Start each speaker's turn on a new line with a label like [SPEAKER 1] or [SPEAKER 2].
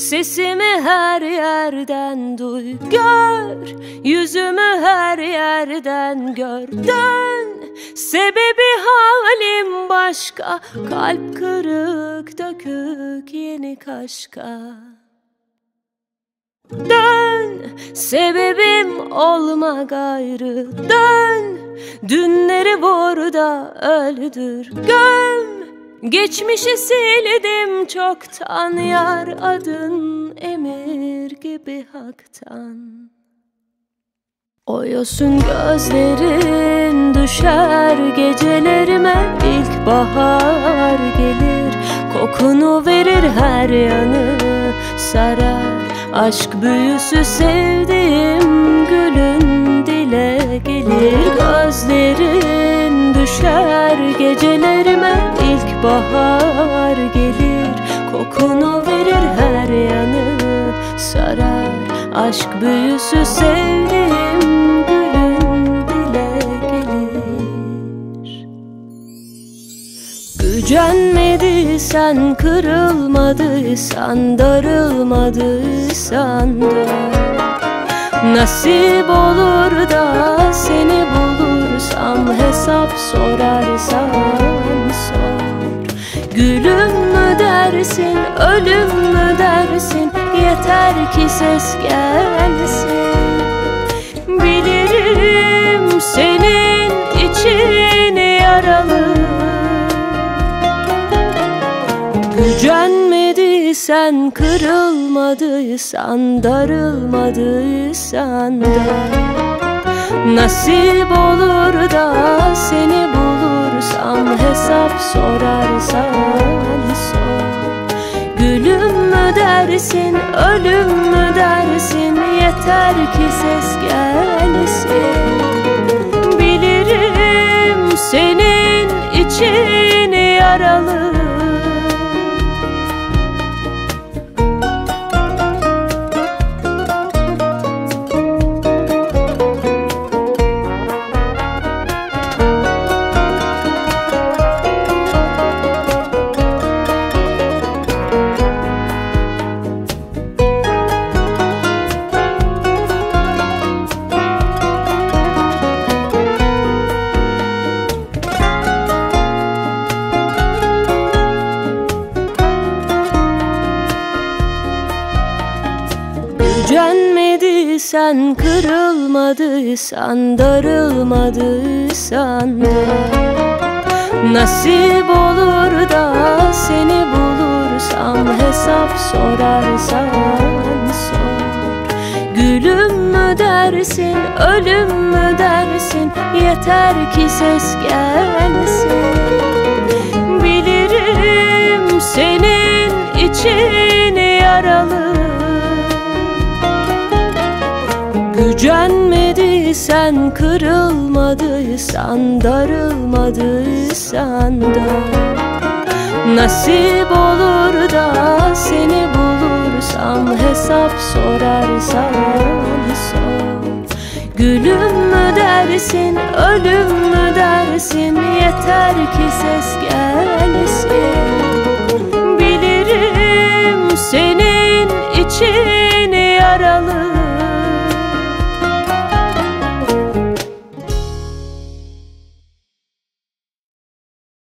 [SPEAKER 1] Sesimi her yerden duy, gör yüzümü her yerden gör. Dön, sebebi halim başka, kalp kırık dökük yeni kaşka. Dön, sebebim olma gayrı. Dön, dünleri vur da öldür. Göm, geçmişi sildim çoktan, yar adın emir gibi haktan. Oyusun gözlerin, düşer gecelerime, ilkbahar gelir, kokunu verir, her yanı sarar. Aşk büyüsü sevdiğim gülün dile gelir. Gözlerin düşer gecelerime, ilkbahar gelir, kokunu verir, her yanı sarar. Aşk büyüsü sevdiğim gülün dile gelir. Gücenmediysen, kırılmadıysan, darılmadıysan da, nasip olur da seni bulursam, hesap sorarsan sor. Gülüm mü dersin, ölüm mü dersin, yeter ki ses gelsin. Bilirim senin için yaralı. Gücenmediysen, kırılmadıysan, darılmadıysan da, nasip olur da seni bulursam, hesap sorarsan sor. Gülüm mü dersin, ölüm mü dersin, yeter ki ses gelsin. Bilirim senin için yaralı. Gücenmediysen, kırılmadıysan, darılmadıysan da, nasip olur da seni bulursam, hesap sorarsan sor. Gülüm mü dersin, ölüm mü dersin, yeter ki ses gelsin. Bilirim senin için yaralı. Gücenmediysen, kırılmadıysan, darılmadıysan da, nasip olur da seni bulursam, hesap sorarsan sor. Gülüm mü dersin, ölüm mü dersin, yeter ki ses gel.